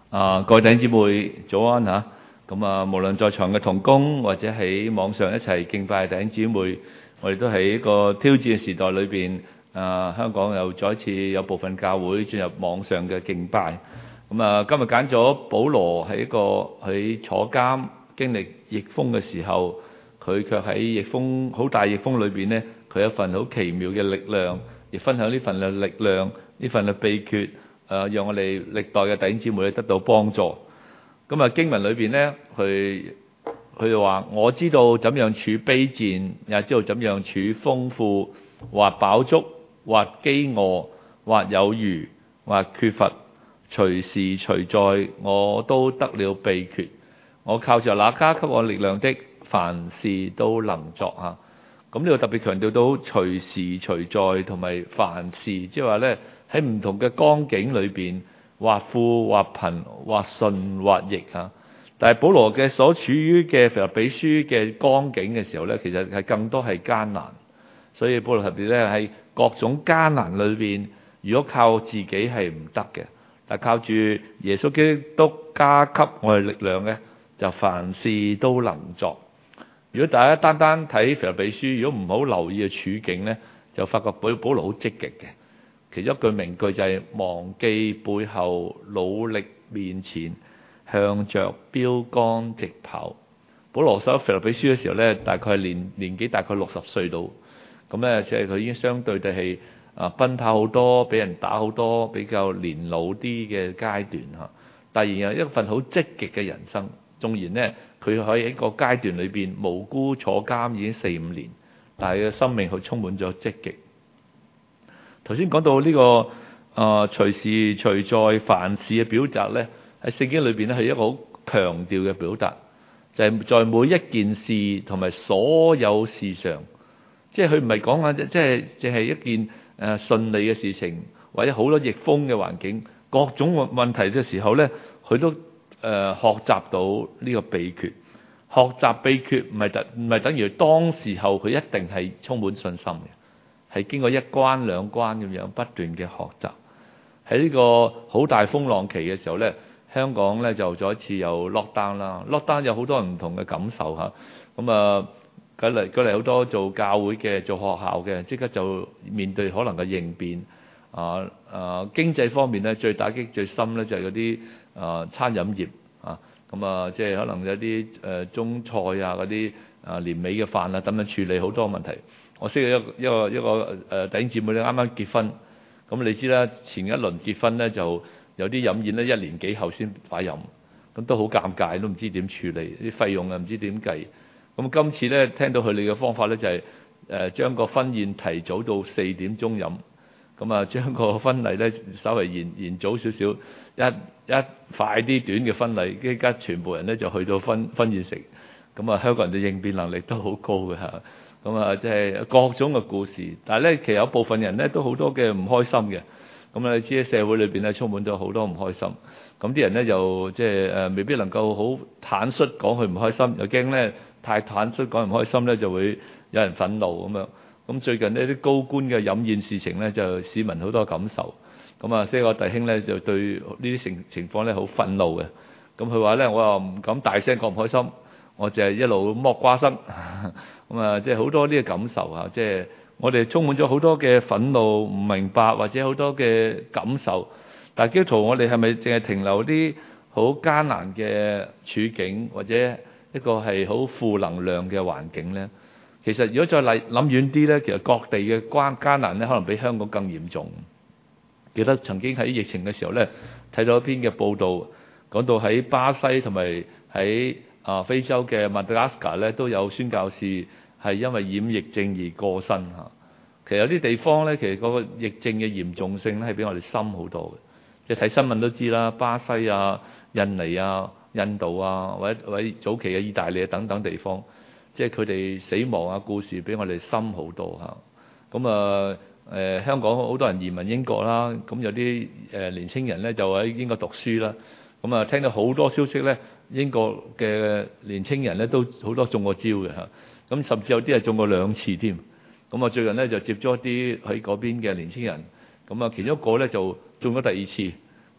各位弟兄姊妹早安嚇。咁無論在場嘅同工或者喺網上一齊敬拜嘅弟兄姊妹，我哋都喺一個挑戰嘅時代裏邊。香港又再一次有部分教會進入網上嘅敬拜。今日揀咗保羅喺佢坐監經歷逆風嘅時候，佢卻喺好大逆風裏邊呢，佢有一份好奇妙嘅力量，亦分享呢份嘅力量，呢份嘅秘訣。讓我哋歷代嘅弟兄姊妹得到幫助。經文裏邊呢，佢就話：我知道怎樣處卑賤，也知道怎樣處豐富，或飽足，或飢餓，或有餘，或缺乏，隨時隨在，我都得了秘訣。我靠着那加給我力量的，凡事都能作啊！咁呢個特別強調到隨時隨在同埋凡事，即係話呢。喺唔同嘅光景裏邊，或富或貧，或順或逆嚇。但係保羅嘅所處於嘅腓立比書嘅光景嘅時候呢，其實係更多係艱難。所以保羅特別咧喺各種艱難裏邊，如果靠自己係唔得嘅，但靠住耶穌基督加給我哋力量呢，就凡事都能作。如果大家單單睇腓立比書，如果唔好留意嘅處境呢，就發覺保羅好積極嘅。其中一句名句就係忘記背後，努力面前，向着標杆直跑。保羅寫腓立比書嘅時候呢，大概年紀大概60歲到，咁呢，即係佢已經相對地係奔跑好多，俾人打好多，比較年老啲嘅階段嚇。但係有一份好積極嘅人生，縱然呢，佢可以喺個階段裏邊無辜坐監已經4-5年，但係佢嘅生命佢充滿咗積極。頭先講到呢個隨時隨在凡事嘅表達呢，喺聖經裏邊咧係一個好強調嘅表達，就係在每一件事同埋所有事上，即係佢唔係講緊即係淨係一件順利嘅事情，或者好多逆風嘅環境，各種問題嘅時候呢，佢都學習到呢個秘訣。學習秘訣唔係等於當時候佢一定係充滿信心嘅。係經過一關兩關咁樣不斷嘅學習。喺呢個好大風浪期嘅時候呢，香港呢就再一次有 lockdown 啦。lockdown 有好多唔同嘅感受嚇。舉例好多做教會嘅、做學校嘅，即刻就面對可能嘅應變。經濟方面呢，最打擊最深呢就係嗰啲餐飲業啊。即係可能有啲中菜啊嗰啲年尾嘅飯啊等等，處理好多問題。我識一個弟兄姊妹咧，啱啱結婚，咁你知啦，前一輪結婚咧就有啲飲宴咧1年幾後先擺飲，咁都好尷尬，都唔知點處理啲費用啊，唔知點計。咁今次咧聽到佢哋嘅方法咧就係將個婚宴提早到4點鐘飲，咁將個婚禮咧稍微延早少少，一快啲短嘅婚禮，依家全部人咧就去到婚宴食，咁香港人嘅應變能力都好高嘅嚇。即係各種嘅故事，但係咧其實有部分人咧都好多嘅唔開心嘅。你知喺社會裏邊咧充滿咗好多唔開心。咁啲人咧就即係未必能夠好坦率講佢唔開心，又驚咧太坦率講唔開心咧就會有人憤怒咁樣。咁最近呢啲高官嘅飲宴事情咧就市民好多感受。所以我弟兄咧就對呢啲情況咧好憤怒嘅。咁佢話咧我又唔敢大聲講唔開心，我就係一路剝瓜生。即係好多呢個感受啊！即係我哋充滿咗好多嘅憤怒、唔明白或者好多嘅感受。但係基督徒，我哋係咪淨係停留啲好艱難嘅處境，或者一個係好負能量嘅環境呢？其實如果再諗遠啲呢，其實各地嘅艱難呢，可能比香港更嚴重。記得曾經喺疫情嘅時候呢，睇到一篇嘅報導，講到喺巴西同埋喺非洲嘅馬達加斯加咧都有宣教士係因為染疫症而過身嚇。其實有啲地方咧，其實嗰個疫症嘅嚴重性咧係比我哋深好多嘅。即係睇新聞都知啦，巴西啊、印尼啊、印度啊，或者早期嘅意大利啊等等地方，即係佢哋死亡啊故事比我哋深好多嚇。香港好多人移民英國啦，咁有啲年青人咧就喺英國讀書啦。聽到好多消息咧，英國嘅年青人咧都好多中過招嘅嚇，甚至有啲係中過2次添。最近咧就接咗一啲喺嗰邊嘅年青人，其中一個咧就中咗第2次，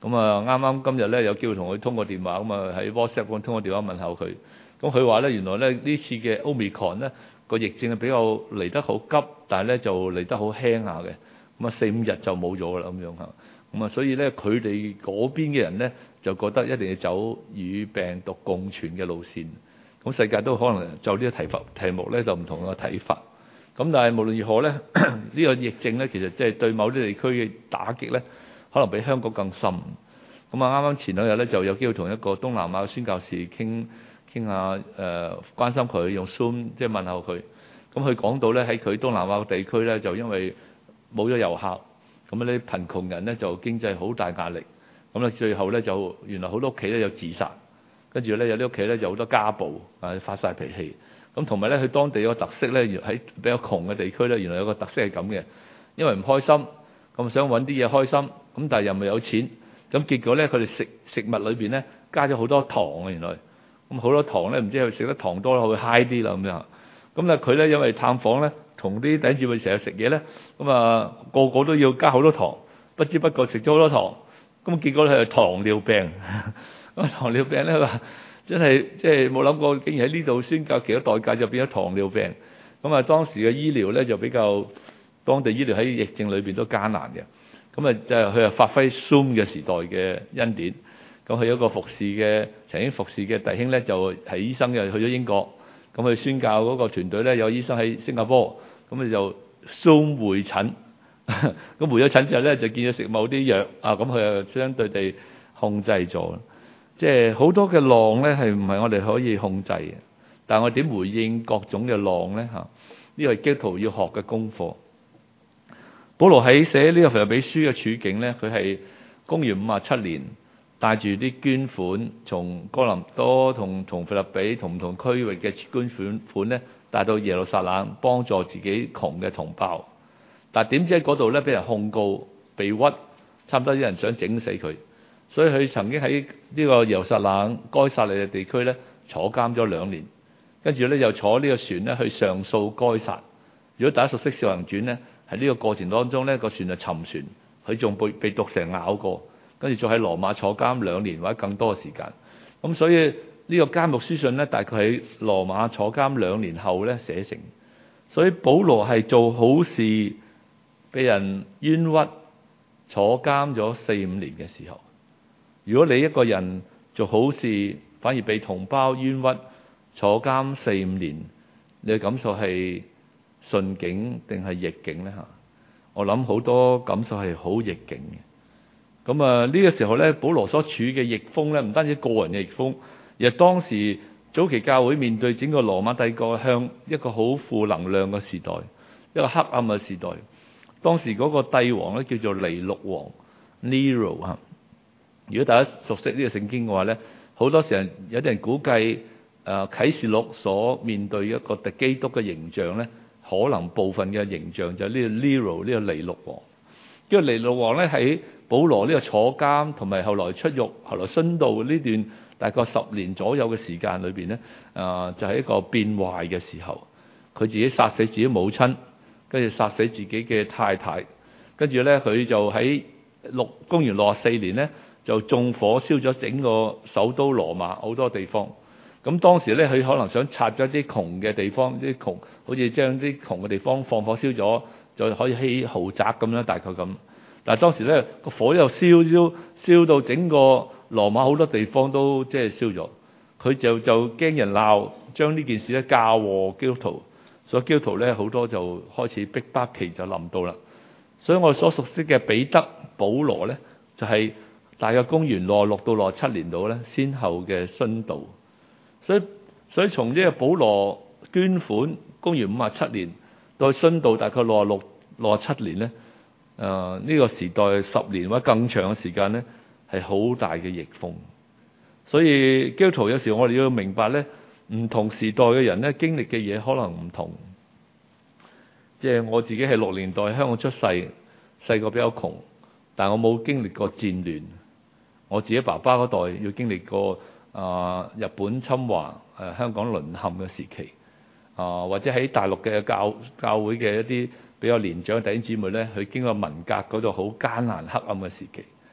咁啊啱啱今日咧有機會同佢通過電話，咁啊喺 WhatsApp 咁通過電話問候佢。咁佢話咧原來咧呢次嘅 Omicron 咧個疫症係比較嚟得好急，但係咧就嚟得好輕下嘅。咁啊4-5日就冇咗啦咁樣嚇。咁啊所以咧佢哋嗰邊嘅人咧就覺得一定要走與病毒共存嘅路線。咁世界都可能就呢個題目咧就唔同嘅睇法。咁但係無論如何咧，呢個疫症咧其實即係對某啲地區嘅打擊咧，可能比香港更深。咁啊啱啱前兩日咧就有機會同一個東南亞嘅宣教士傾下關心佢用 Zoom 即係問候佢。咁佢講到咧喺佢東南亞嘅地區咧就因為冇咗遊客，咁呢啲貧窮人咧就經濟好大壓力。咁咧最後咧就原來好多屋企咧有自殺，跟住咧有啲屋企咧有好多家暴發晒脾氣。咁同埋咧，佢當地有個特色咧，喺比較窮嘅地區咧，原來有個特色係咁嘅，因為唔開心，咁想揾啲嘢開心，咁但係又唔係有錢，咁結果咧佢哋食物裏邊咧加咗好多糖啊，原來，咁好多糖咧，唔知係食得糖多啦會 high 啲啦咁樣，咁咧佢咧因為探訪咧，同啲弟兄姊妹成日食嘢咧，咁啊個個都要加好多糖，不知不覺食咗好多糖，咁結果咧係糖尿病，咁糖尿病咧話。真係即係冇諗過，竟然喺呢度宣教，其他代價就變咗糖尿病。咁啊，當時嘅醫療咧就比較，當地醫療喺疫症裏邊都艱難嘅。咁啊，就佢係發揮 Zoom 嘅時代嘅恩典。咁佢有一個曾經服侍嘅弟兄咧，就係醫生嘅，去咗英國。咁佢宣教嗰個團隊咧，有醫生喺新加坡，咁佢就 Zoom 會診。咁會咗診之後咧，就見咗食某啲藥啊，咁佢就相對地控制咗。即係好多嘅浪咧，係唔係我哋可以控制嘅？但係我點回應各種嘅浪咧？嚇，呢個係基督徒要學嘅功課。保羅喺寫呢個腓立比書嘅處境咧，佢係公元57年帶住啲捐款，從哥林多同腓立比同唔同區域嘅捐款咧，帶到耶路撒冷幫助自己窮嘅同胞。但係點知喺嗰度咧，俾人控告、被屈，差唔多啲人想整死佢。所以佢曾經喺呢個耶路撒冷該撒利嘅地區咧坐監咗2年，跟住咧又坐呢個船咧去上訴該撒。如果大家熟悉《使徒行傳》咧，喺呢個過程當中咧個船就沉船，佢仲被毒蛇咬過，跟住再喺羅馬坐監2年或者更多嘅時間。咁所以呢個監獄書信咧大概喺羅馬坐監2年後咧寫成。所以保羅係做好事，被人冤屈，坐監咗4-5年嘅時候。如果你一個人做好事，反而被同胞冤屈，坐監4-5年，你嘅感受係順境定係逆境呢？嚇，我諗好多感受係好逆境嘅。咁啊，呢個時候咧，保羅所處嘅逆風咧，唔單止個人嘅逆風，而係當時早期教會面對整個羅馬帝國向一個好負能量嘅時代，一個黑暗嘅時代。當時嗰個帝王咧叫做尼祿王 Nero 嚇。如果大家熟悉呢個聖經嘅話咧，好多時候有啲人估計啟示錄所面對一個敵基督嘅形象咧，可能部分嘅形象就係呢個 Nero 呢個尼祿王。呢個尼祿王咧喺保羅呢個坐監同埋後來出獄、後來殉道呢段大概10年左右嘅時間裏邊咧，就係一個變壞嘅時候。佢自己殺死自己母親，跟住殺死自己嘅太太，跟住咧佢就喺公元64年咧。就縱火燒咗整個首都羅馬好多地方。咁當時咧，佢可能想拆咗啲窮嘅地方，啲窮好似將啲窮嘅地方放火燒咗，就可以起豪宅咁樣，大概咁。但係當時咧個火又燒到整個羅馬好多地方都即係燒咗。佢就驚人鬧，將呢件事咧嫁禍基督徒，所以基督徒咧好多就開始逼迫期就臨到啦。所以我所熟悉嘅彼得、保羅咧，就係大概公元66到67年度咧，先後嘅殉道。所以從呢個保羅捐款，公元57年到殉道，大概66、67年咧，呢個時代10年或者更長嘅時間咧，係好大嘅逆風。所以基督徒有時我哋要明白咧，唔同時代嘅人咧經歷嘅嘢可能唔同。即係我自己係60年代香港出世，細個比較窮，但我冇經歷過戰亂。我自己爸爸嗰代要經歷過日本侵華、香港淪陷嘅時期，或者喺大陸嘅教會嘅一啲比較年長嘅弟兄姊妹咧，佢經過文革嗰度好艱難黑暗嘅時期。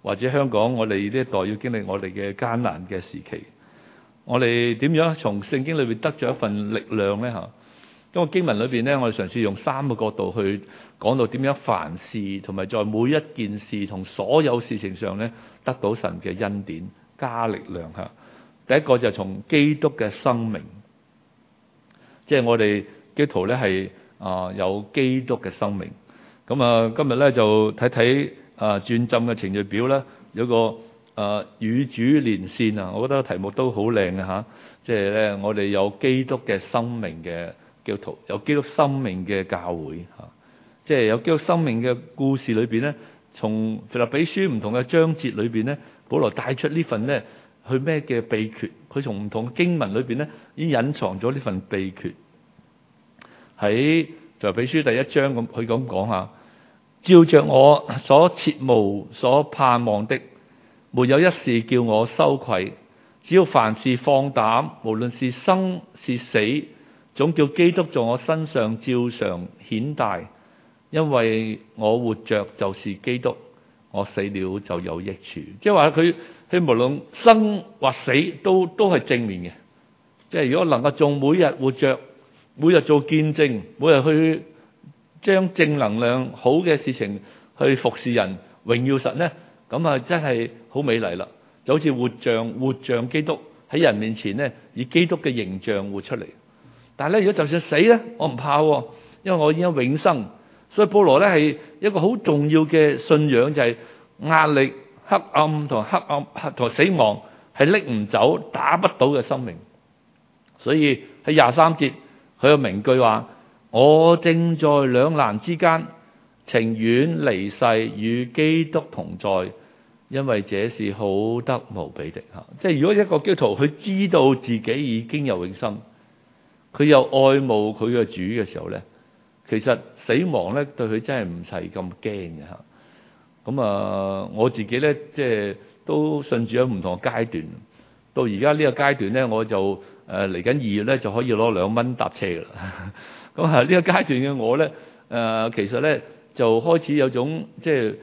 或者香港我哋呢一代要經歷我哋嘅艱難嘅時期，我哋點樣從聖經裏邊得咗一份力量呢？嚇，咁個經文裏邊呢，我哋嘗試用3個角度去講到點樣凡事同埋在每一件事同所有事情上呢，得到神嘅恩典加力量嚇。第一個就係從基督嘅生命，即係我哋基督徒呢係有基督嘅生命。咁今日呢就睇睇轉浸嘅程序表啦，有個與主連線啊，我覺得題目都好靚嘅嚇。即係呢，我哋有基督嘅生命嘅基督徒，有基督生命嘅教會嚇，即係有基督生命嘅故事裏邊呢，從腓立比書唔同嘅章節裏邊呢，保羅帶出呢份呢去咩嘅秘訣？佢從唔同嘅經文裏邊呢，已經隱藏咗呢份秘訣。喺腓立比書第1章咁，佢咁講下：照着我所切慕所盼望的，沒有一事叫我羞愧。只要凡事放膽，無論是生是死，總叫基督在我身上照常顯大。因為我活着就是基督，我死了就有益處。即係話佢無論生或死都係正面嘅。即係如果能夠仲每日活着，每日做見證，每日去將正能量好嘅事情去服侍人，榮耀神呢，咁真係好美麗啦！就好似活像基督喺人面前呢，以基督嘅形象活出嚟。但係咧，如果就算死呢，我唔怕，因為我已經有永生。所以保羅呢係一個好重要嘅信仰，就係壓力、黑暗同死亡係拎唔走、打不倒嘅生命。所以喺23節，佢有名句話：我正在兩難之間，情願離世與基督同在，因為這是好得無比的。即係如果一個基督徒佢知道自己已經有永生，佢又愛慕佢嘅主嘅時候呢，其實死亡呢對佢真係唔係咁驚嘅嚇。咁我自己呢，即係都信住喺唔同嘅階段，到而家呢個階段呢，我就嚟緊2月呢就可以攞2蚊搭車㗎啦。咁呢個階段嘅我呢，其實呢就開始有種即係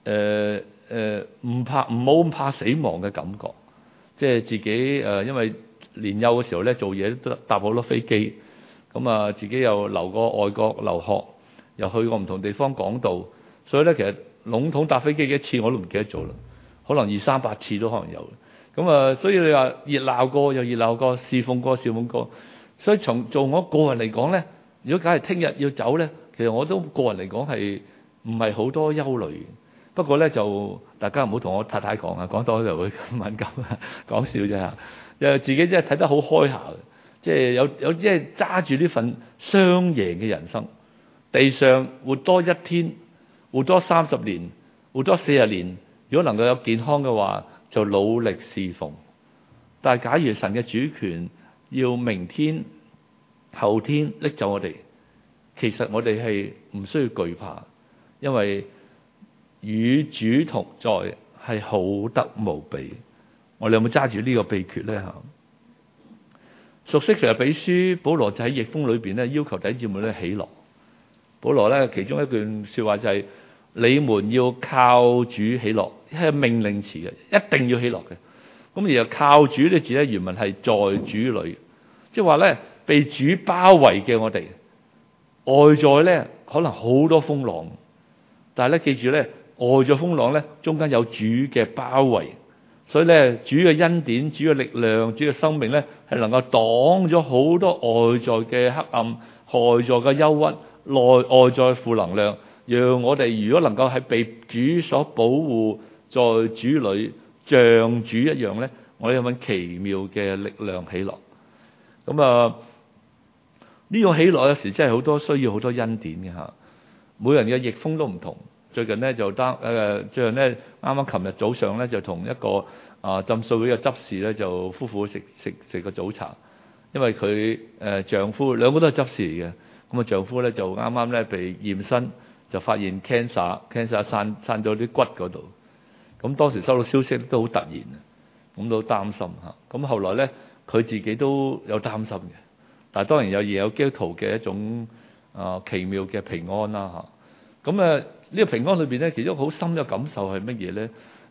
唔好咁怕死亡嘅感覺。即係自己因為年幼嘅時候呢，做嘢都搭好多飛機，咁自己又留過外國留學，又去過唔同地方講道，所以呢，其實籠統搭飛機幾次我都唔記得咗啦，可能200-300次都可能有。咁所以你話熱鬧過又熱鬧過，侍奉過，所以從做我個人嚟講呢，如果假如聽日要走呢，其實我都個人嚟講係唔係好多憂慮。不過呢，就大家唔好同我太太講啊，講多就會敏感啊，講笑啫嚇。又自己真係睇得好開下嘅，即係有即係揸住呢份雙贏嘅人生。地上活多1天，活多30年，活多40年，如果能夠有健康嘅話，就努力侍奉。但係假如神嘅主權要明天、後天拎走我哋，其實我哋係唔需要懼怕，因為與主同在係好得無比。我哋有冇揸住呢個秘訣呢？嚇，熟悉腓立比書，保羅就喺逆風裏邊咧，要求弟兄姊妹咧喜樂。保羅咧其中一段說話就係：你們要靠主喜樂，係命令詞嘅，一定要喜樂嘅。咁而靠主呢字咧，原文係在主裏，即係話咧被主包圍嘅我哋，外在咧可能好多風浪，但係咧記住咧，外在風浪咧中間有主嘅包圍。所以咧，主嘅恩典、主嘅力量、主嘅生命咧，係能夠擋咗好多外在嘅黑暗、外在嘅憂鬱、外在負能量，讓我哋如果能夠係被主所保護，在主裏像主一樣咧，我哋有份奇妙嘅力量喜樂。咁呢種喜樂有時真係好多需要好多恩典嘅嚇。每人嘅逆風都唔同。最近咧就最近咧啱啱琴日早上咧就同一個浸信會嘅執事咧就夫婦食個早茶，因為佢丈夫兩個都係執事嚟嘅，咁丈夫咧就啱啱咧被驗身就發現 cancer 散咗啲骨嗰度，咁當時收到消息都好突然，咁都擔心嚇。咁後來咧佢自己都有擔心嘅，但係當然有基督徒嘅一種奇妙嘅平安啦嚇。咁呢個平安裏邊咧，其中好深嘅感受係乜嘢咧？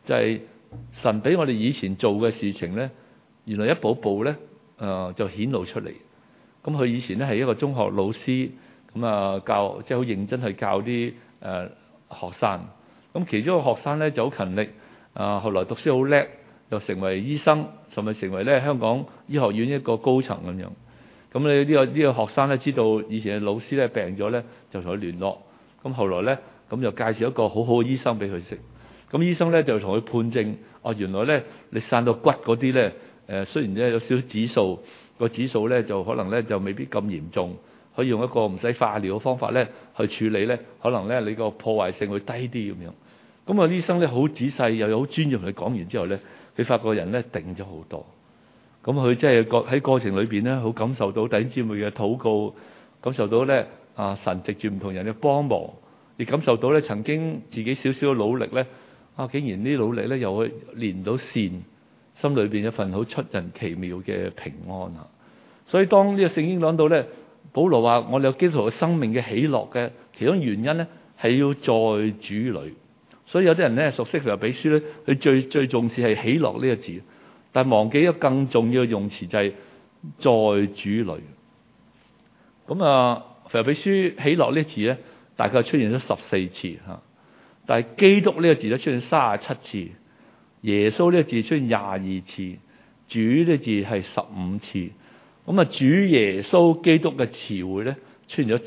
就係神俾我哋以前做嘅事情咧，原來一步步咧就顯露出嚟。咁佢以前咧係一個中學老師，咁教即係好認真去教啲學生。咁其中一個學生咧就好勤力，後來讀書好叻，又成為醫生，甚至成為咧香港醫學院一個高層咁樣。咁你呢個學生咧知道以前嘅老師咧病咗咧，就同佢聯絡。咁後來咧咁就介紹一個好好嘅醫生俾佢識。咁醫生咧就同佢判證，原來咧你散到骨嗰啲咧，雖然咧有少少指數，個指數咧就可能咧就未必咁嚴重，可以用一個唔使化療嘅方法咧去處理咧，可能咧你個破壞性會低啲咁樣。咁醫生咧好仔細又好專業，同佢講完之後咧，佢發覺人咧定咗好多。咁佢即係喺過程裏邊咧，好感受到弟兄姊妹嘅禱告，感受到咧神藉住唔同人嘅幫忙，亦感受到咧曾經自己少少嘅努力咧，竟然呢啲努力咧又會連到線，心裏邊一份好出人奇妙嘅平安。所以當呢個聖經講到咧，保羅話我哋有基督徒嘅生命嘅喜樂嘅其中原因咧，係要在主裏。所以有啲人咧熟悉腓立比書咧，佢最重視係喜樂呢個字，但係忘記一個更重要嘅用詞就係在主裏。咁腓立比書喜樂呢個字咧，大概出現咗14次吓，但係基督呢個字咧出現37次，耶穌呢個字出現22次，主呢個字係15次。主耶穌基督嘅詞彙咧出現咗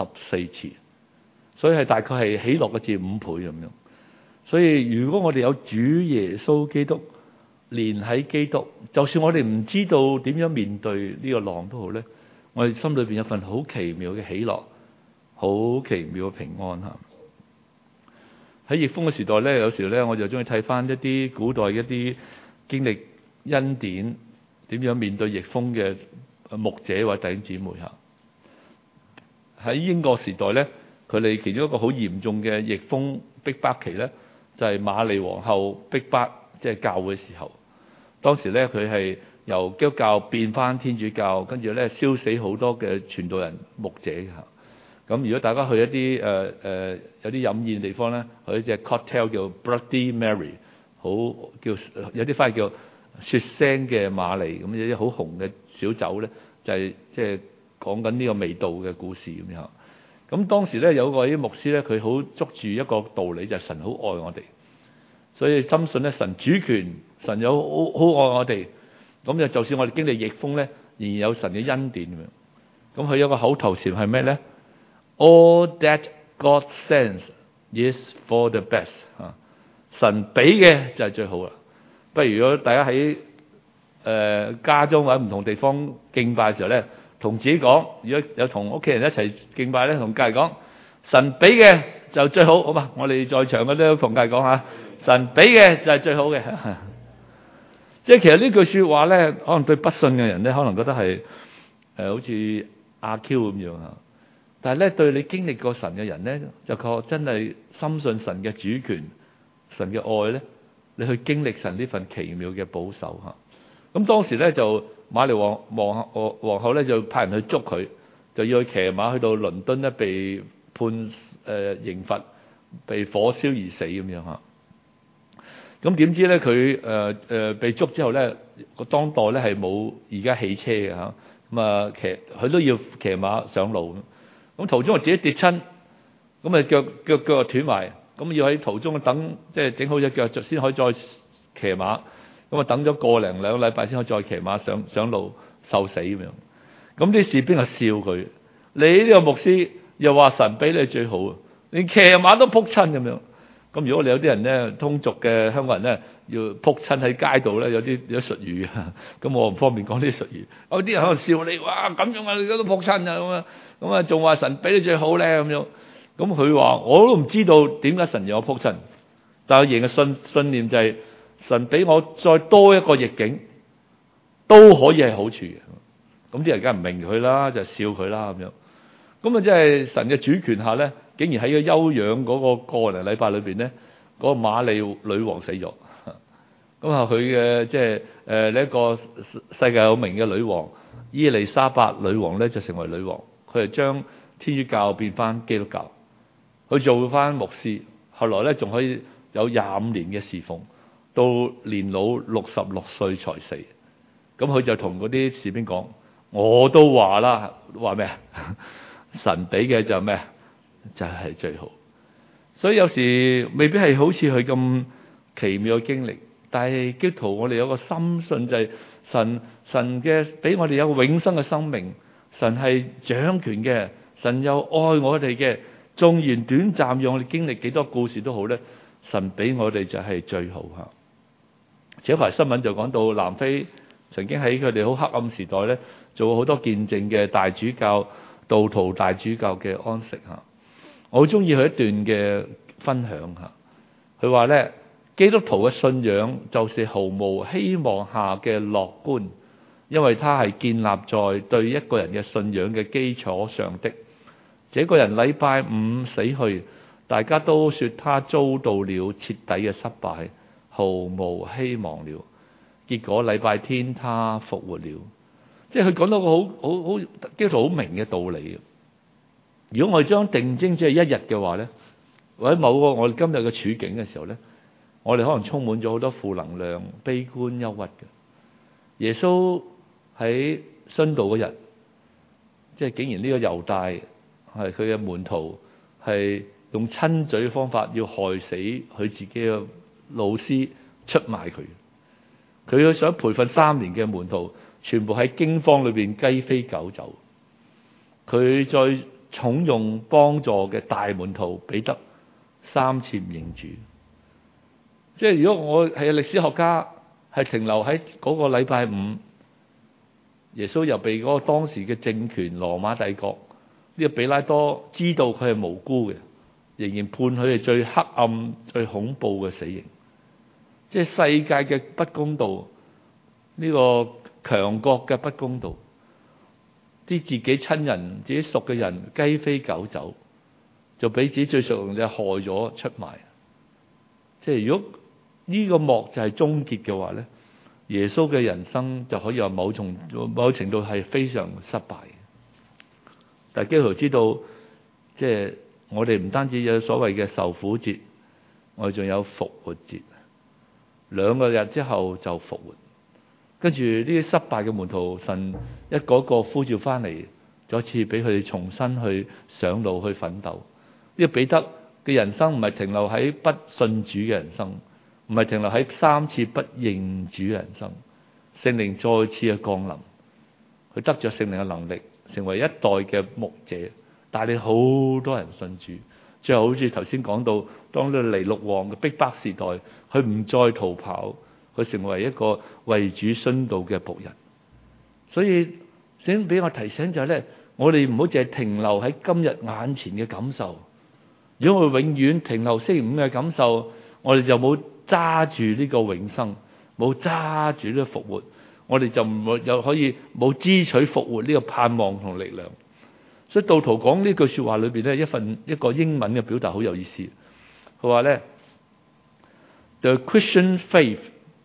74次，所以係大概係喜樂嘅字5倍咁樣。所以如果我哋有主耶穌基督連喺基督，就算我哋唔知道點樣面對呢個浪都好咧，我哋心裏邊有份好奇妙嘅喜樂，好奇妙嘅平安吓。喺逆風嘅時代咧，有時咧我就中意睇翻一啲古代一啲經歷恩典點樣面對逆風嘅牧者或弟兄姊妹吓。喺英國時代咧，佢哋其中一個好嚴重嘅逆風逼迫期咧，就係瑪麗皇后逼迫即係教會嘅時候。當時咧佢係由基督教變翻天主教，跟住咧燒死好多嘅傳道人牧者吓。咁如果大家去一啲有啲飲宴嘅地方咧，去一隻 cocktail 叫 Bloody Mary， 好叫有啲翻譯叫血腥嘅瑪麗，咁有啲好紅嘅小酒咧，就係即係講緊呢個味道嘅故事咁樣。咁當時咧有個啲牧師咧，佢好捉住一個道理，就係神好愛我哋，所以深信咧神主權，神有好愛我哋。咁就算我哋經歷逆風咧，仍然有神嘅恩典咁樣。咁佢有個口頭禪係咩咧？All that God sends is for the best。神俾嘅就係最好啦。不如如果大家喺家中或者唔同地方敬拜嘅時候咧，同自己講，如果有同屋企人一齊敬拜咧，同隔籬講，神俾嘅就最好，好嘛？我哋在場嘅都同隔籬講下，神俾嘅就係最好嘅。即係其實呢句說話咧，可能對不信嘅人咧，可能覺得係好似阿 Q 咁樣啊。但係咧，對你經歷過神嘅人咧，就確真係深信神嘅主權、神嘅愛咧，你去經歷神呢份奇妙嘅保守吓。咁當時咧就瑪麗皇后咧就派人去捉佢，就要去騎馬去到倫敦咧，被判刑罰，被火燒而死咁樣吓。咁點知咧佢被捉之後咧，個當代咧係冇而家汽車嘅吓，咁佢都要騎馬上路。咁途中我自己跌親，咁腳斷埋，咁要喺途中等，即係整好隻腳先可以再騎馬。咁等咗個零兩個禮拜先可以再騎馬上路受死咁樣。咁啲士兵就笑佢，你呢個牧師又話神俾你最好，連騎馬都仆親咁樣。咁如果你有啲人咧，通俗嘅香港人咧，要仆親喺街度咧，有啲術語啊，咁我唔方便講啲術語。有啲人喺度笑你，哇咁樣啊，你而家都仆親啊咁啊，仲話神俾你最好咧咁樣。咁佢話我都唔知道點解神讓我仆親，但係仍嘅信念就係神俾我再多一個逆境，都可以係好處嘅。咁啲人梗係唔明佢啦，就笑佢啦咁樣。咁即係神嘅主權下咧，竟然喺個休養嗰個零禮拜裏邊咧，嗰個瑪麗女王死咗。咁佢嘅即係呢一個世界有名嘅女王伊麗莎白女王咧，就成為女王。佢係將天主教變翻基督教，去做翻牧師。後來咧仲可以有25年嘅侍奉， 到年老66歲才死。咁佢就同嗰啲士兵講：我都話啦，話咩啊？神俾嘅就咩？就係最好。所以有時未必係好似佢咁奇妙嘅經歷，但係基督徒我哋有個深信就係神嘅俾我哋有個永生嘅生命，神係掌權嘅，神又愛我哋嘅。縱然短暫讓我哋經歷幾多故事都好咧，神俾我哋就係最好吓。前一排新聞就講到南非曾經喺佢哋好黑暗時代咧，做好多見證嘅大主教杜圖大主教嘅安息吓。我好中意佢一段嘅分享吓，佢話咧，基督徒嘅信仰就是毫無希望下嘅樂觀，因為它係建立在對一個人嘅信仰嘅基礎上的。這個人禮拜五死去，大家都說他遭到了徹底嘅失敗，毫無希望了。結果禮拜天他復活了，即係佢講到個好基督徒好明嘅道理。如果我哋將定睛只係一日嘅話咧，或者某個我哋今日嘅處境嘅時候咧，我哋可能充滿咗好多負能量、悲觀、憂鬱嘅。耶穌喺殉道嗰日，即係竟然呢個猶大係佢嘅門徒，係用親嘴嘅方法要害死佢自己嘅老師，出賣佢。佢想培訓3年嘅門徒，全部喺驚慌裏邊雞飛狗走。佢再重用幫助嘅大門徒彼得3次唔認主。即係如果我係歷史學家，係停留喺嗰個禮拜五，耶穌又被嗰個當時嘅政權羅馬帝國呢個彼拉多知道佢係無辜嘅，仍然判佢係最黑暗、最恐怖嘅死刑。即係世界嘅不公道，呢個強國嘅不公道，啲自己親人、自己熟嘅人雞飛狗走，就俾自己最熟嘅害咗出賣。即係如果呢個幕就係終結嘅話咧，耶穌嘅人生就可以話某程度係非常失敗嘅。但係基督徒知道，即係我哋唔單止有所謂嘅受苦節，我哋仲有復活節。2個日之後就復活，跟住呢啲失敗嘅門徒，神一個個呼召翻嚟，再次俾佢哋重新去上路去奮鬥。呢個彼得嘅人生唔係停留喺不信主嘅人生，唔係停留喺3次不認主嘅人生。聖靈再次嘅降臨，佢得着聖靈嘅能力，成為一代嘅牧者，帶領好多人信主。最後好似頭先講到，當呢個尼祿王嘅逼迫時代，佢唔再逃跑，佢成為一個為主殉道嘅僕人。所以想俾我提醒就係咧，我哋唔好淨係停留喺今日眼前嘅感受。如果我永遠停留星期五嘅感受，我哋就冇揸住呢個永生，冇揸住呢個復活，我哋就唔會又可以冇支取復活呢個盼望同力量。所以道徒講呢句說話裏邊咧，一個英文嘅表達好有意思。佢話咧 ，The Christian faith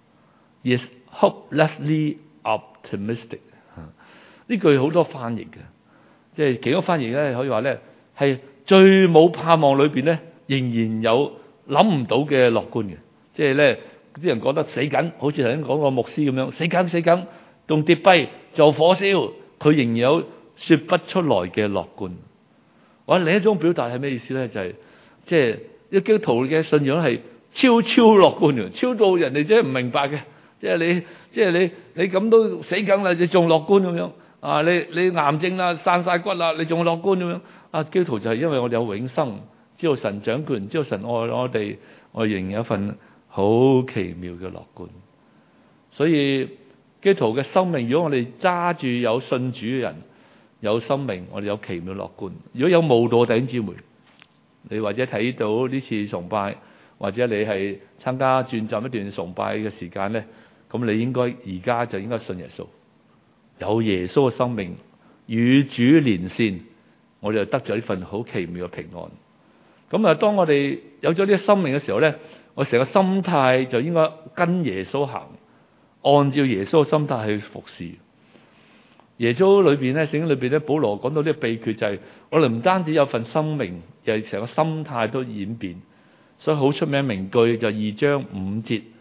is hopelessly optimistic。呢句好多翻譯嘅，即係其中翻譯咧可以話咧係最冇盼望裏邊咧，仍然有諗唔到嘅樂觀嘅。即係咧啲人覺得死緊，好似頭先講個牧師咁樣，死緊，仲跌跛就火燒，佢仍然有說不出來嘅樂觀。或者另一種表達係咩意思咧？就係即係一基督徒嘅信仰係超樂觀嘅，超到人哋真係唔明白嘅。即係你咁都死緊啦，你仲樂觀咁樣啊？你癌症啦，散晒骨啦，你仲樂觀咁樣啊？基督徒就係因為我哋有永生，知道神掌權，知道神愛我哋，我仍然有一份好奇妙嘅樂觀。所以基督徒嘅生命，如果我哋揸住有信主嘅人，有生命，我哋有奇妙樂觀。如果有慕道弟兄姊妹，你或者睇到呢次崇拜，或者你係參加轉浸一段崇拜嘅時間咧，咁你應該而家就應該信耶穌，有耶穌嘅生命與主連線，我哋就得咗呢份好奇妙嘅平安。咁啊，當我哋有咗呢個生命嘅時候咧，我成個心態就應該跟耶穌行，按照耶穌嘅心態去服侍。耶穌裏邊咧，聖經裏邊咧，保羅講到呢個秘訣就係，我哋唔單止有份生命，又係成個心態都演變。所以好出名名句就2章5節，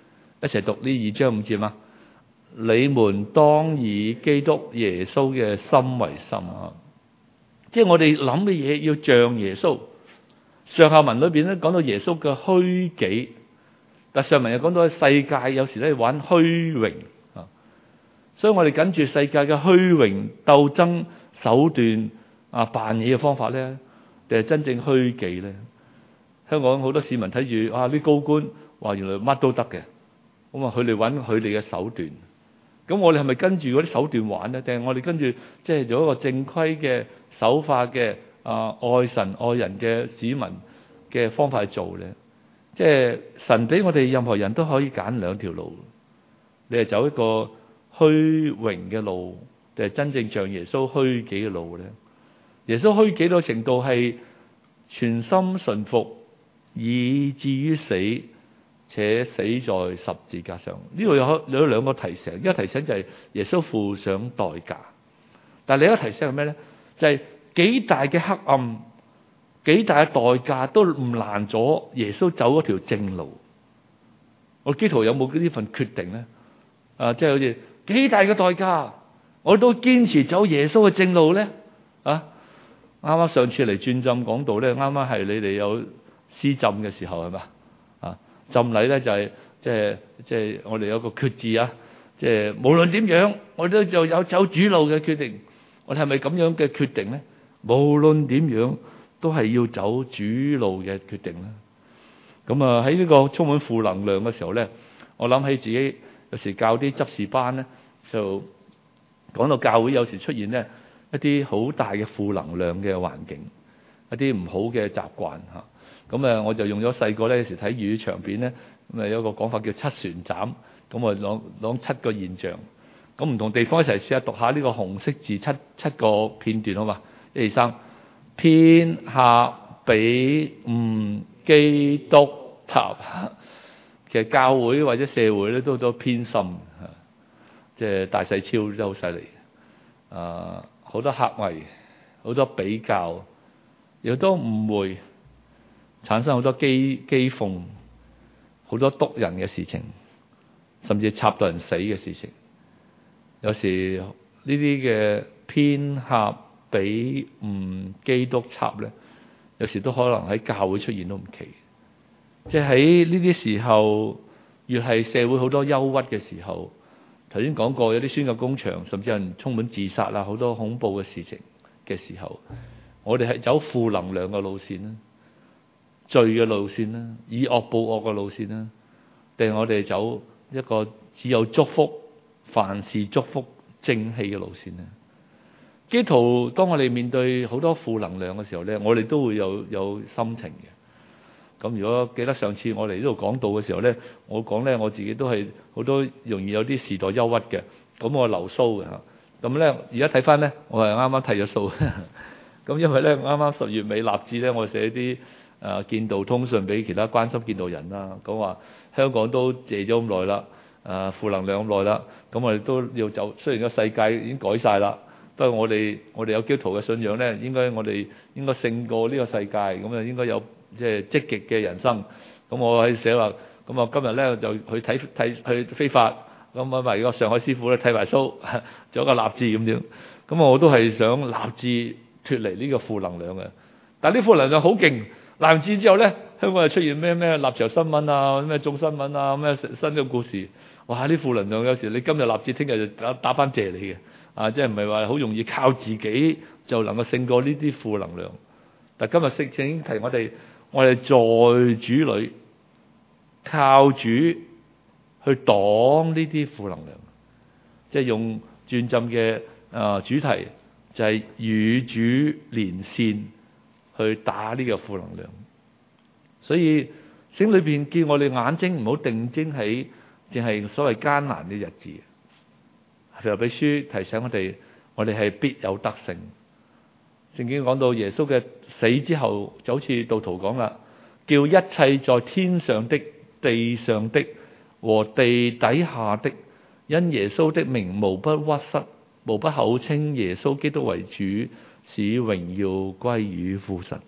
一齊讀呢2章5節嘛。你們當以基督耶穌嘅心為心啊！即係我哋諗嘅嘢要像耶穌。上下文裏邊咧講到耶穌嘅虛己，但上文又講到世界有時咧玩虛榮啊，所以我哋跟住世界嘅虛榮鬥爭手段啊，扮嘢嘅方法咧，定係真正虛己咧？香港好多市民睇住啊啲高官話原來乜都得嘅，咁啊佢哋揾佢哋嘅手段，咁我哋係咪跟住嗰啲手段玩咧？定係我哋跟住即係做一個正規嘅守法嘅愛神愛人嘅市民嘅方法去做咧？即係神俾我哋任何人都可以揀2條路，你係走一個虛榮嘅路，定係真正像耶穌虛己嘅路咧？耶穌虛己到程度係全心順服，以至於死，且死在十字架上。呢度有2個提醒，一個提醒就係耶穌付上代價，但係另一個提醒係咩咧？就係幾大嘅黑暗，幾大嘅代價都唔攔咗耶穌走嗰條正路。我基督徒有冇呢份決定咧？即係好似幾大嘅代價，我都堅持走耶穌嘅正路咧？啱啱上次嚟轉浸講道咧，啱啱係你哋有施浸嘅時候係嘛？浸禮咧就係即係我哋有個決志啊！即係無論點樣，我都就有走主路嘅決定。我哋係咪咁樣嘅決定咧？無論點樣，都係要走主路嘅決定啦。咁喺呢個充滿負能量嘅時候咧，我諗起自己有時教啲執事班咧，就講到教會有時出現咧一啲好大嘅負能量嘅環境，一啲唔好嘅習慣嚇。咁我就用咗細個咧，有時睇粵語長片咧，咁有一個講法叫七旋斬，咁我攞7個現象，咁唔同地方一齊試下讀下呢個紅色字七個片段好嘛？1、2、3，偏狹鄙誤基督插。其實教會或者社會咧都好多偏心，即係大細超都好犀利，好多狹隘，好多比較，有好多誤會。產生好多譏諷，好多篤人嘅事情，甚至插到人死嘅事情。有時呢啲嘅偏狹鄙誤基督插咧，有時都可能喺教會出現都唔奇。即係喺呢啲時候，越係社會好多憂鬱嘅時候，頭先講過有啲宣教工場，甚至有人充滿自殺啦，好多恐怖嘅事情嘅時候，我哋係走負能量嘅路線啦。罪嘅路線啦，以惡報惡嘅路線啦，定係我哋走一個只有祝福、凡事祝福、正氣嘅路線咧？基督徒當我哋面對好多負能量嘅時候咧，我哋都會有心情嘅。咁如果記得上次我嚟呢度講道嘅時候咧，我講咧我自己都係好多容易有啲時代憂鬱嘅，咁我留鬚嘅嚇。咁咧而家睇翻咧，我係啱啱剃咗鬚。咁因為咧啱啱10月尾立志咧，我寫啲見道通訊俾其他關心見道人啦，講話香港都謝咗咁耐啦，負能量咁耐啦，咁我哋都要走。雖然個世界已經改晒啦，不過我哋有基督徒嘅信仰咧，我哋應該勝過呢個世界，咁啊應該有即係積極嘅人生。咁我喺寫話，咁我今日咧就去非法，咁啊埋個上海師傅咧剃埋鬚，做一個立志咁樣。咁我都係想立志脫離呢個負能量嘅，但係呢負能量好勁。立志之後咧，香港又出現咩立場新聞啊，咩眾新聞啊，咩新嘅故事。哇！啲負能量有時你今日立志，聽日就打翻謝你嘅，即係唔係話好容易靠自己就能夠勝過呢啲負能量。但今日聖經提我哋在主裏靠主去擋呢啲負能量，即係用轉浸嘅主題就係與主連線。去打呢個負能量，所以聖經裏邊叫我哋眼睛唔好定睛喺淨係所謂艱難嘅日子。腓立比書提醒我哋係必有得勝。聖經講到耶穌嘅死之後，就好似道徒講啦，叫一切在天上的、地上的和地底下的，因耶穌的名無不屈膝，無不口稱耶穌基督為主，使榮耀歸於父神。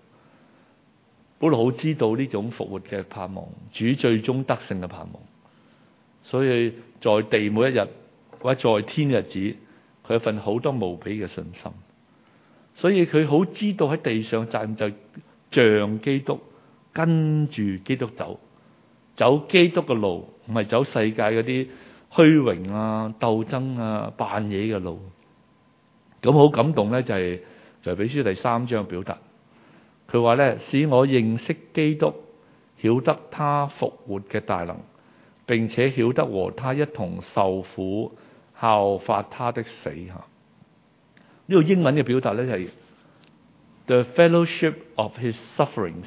保羅好知道呢種復活嘅盼望，主最終得勝嘅盼望。 所以在地每一日或者在天日子，佢有份好多無比嘅信心。所以佢好知道喺地上責任就像基督，跟住基督走基督嘅路，唔係走世界嗰啲虛榮啊、鬥爭啊、扮嘢嘅路。咁好感動咧，就係腓立比書第3章表達，佢話咧，使我認識基督，曉得他復活嘅大能，並且曉得和他一同受苦，效法他的死。呢個英文嘅表達咧係 The fellowship of his sufferings,